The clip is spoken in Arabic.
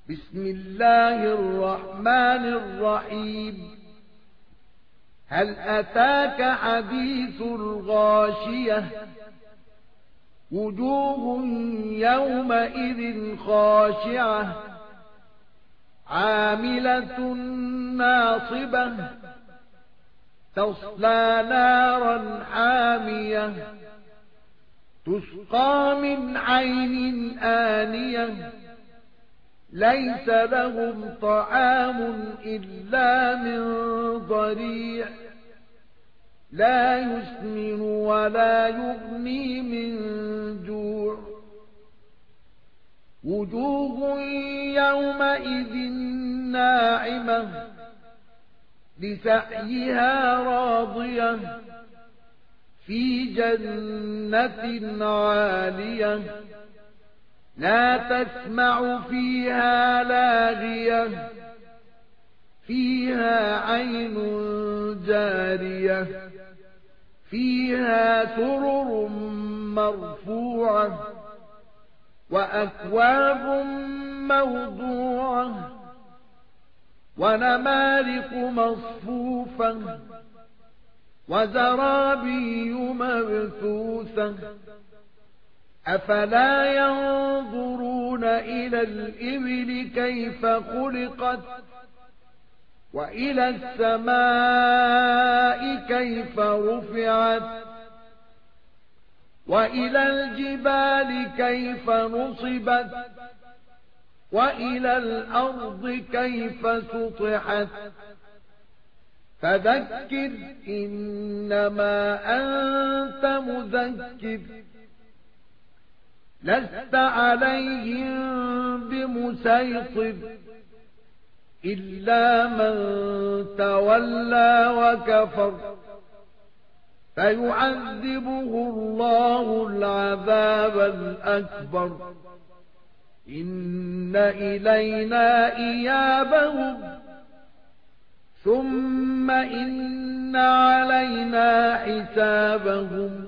بسم الله الرحمن الرحيم. هل أتاك حديث الغاشية؟ وجوه يومئذ خاشعة عاملة ناصبة تصلى نارا حامية تسقى من عين آنية ليس لهم طعام إلا من ضريع لا يسمن ولا يغني من جوع وجوه يومئذ ناعمة لسعيها راضية في جنة عالية لا تسمع فيها لاغية فيها عين جارية فيها سرر مرفوعة وأكواب موضوعة ونمارق مصفوفة وزرابي مبثوثة أفلا ينظرون إلى الإبل كيف خلقت وإلى السماء كيف رفعت وإلى الجبال كيف نصبت وإلى الأرض كيف سطحت فذكر إنما أنت مذكر لست عليهم بمسيطر إلا من تولى وكفر فيعذبه الله العذاب الأكبر إن إلينا إيابهم ثم إن علينا حسابهم